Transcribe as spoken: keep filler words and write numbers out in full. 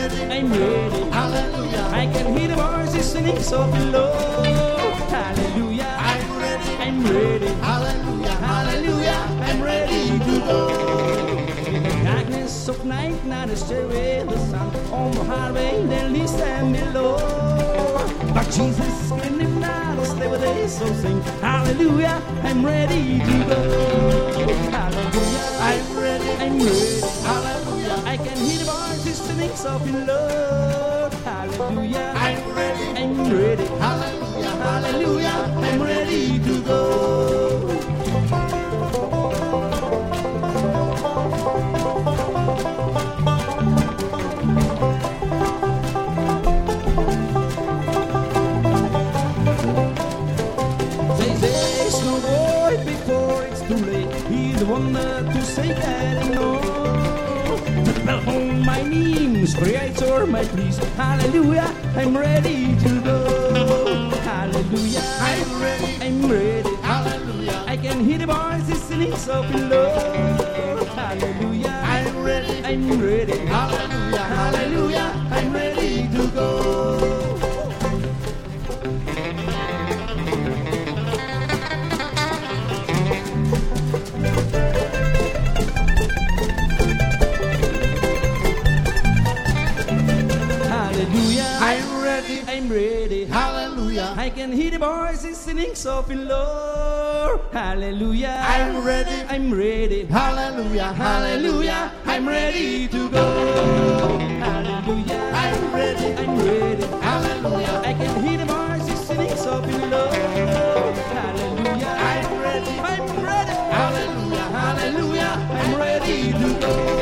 ready. I'm ready. Hallelujah. I can hear the voices singing softly low. Hallelujah. I'm ready. I'm ready. Hallelujah. Hallelujah. I'm ready to go. In the darkness of night, now to stay with the sun on the highway, then leaves them below. But Jesus screaming now to stay with us, so sing hallelujah, I'm ready to go. Hallelujah, I'm ready. I'm ready. Hallelujah. I can hear the voices singing softly low. Hallelujah, I'm ready. I'm ready. Hallelujah. Hallelujah, I'm ready to go. There's no void before it's too late. He's the one to say that I know. To the bell on my knees, Creator, my please. Hallelujah, I'm ready to go. Hallelujah, I'm ready. I'm ready. Hallelujah. I can hear the voices singing so below. Hallelujah, I'm ready. I'm ready. Hallelujah. Hallelujah, I'm ready to go. Hallelujah, I'm ready. I'm ready. Hallelujah. I can hear the voices singing softly low. Hallelujah, I'm ready. I'm ready. Hallelujah. Hallelujah, I'm ready to go. Hallelujah, I'm ready. I'm ready. Hallelujah. I can hear the voices singing softly low. Hallelujah, I'm ready. I'm ready. Hallelujah. Hallelujah, I'm ready to go.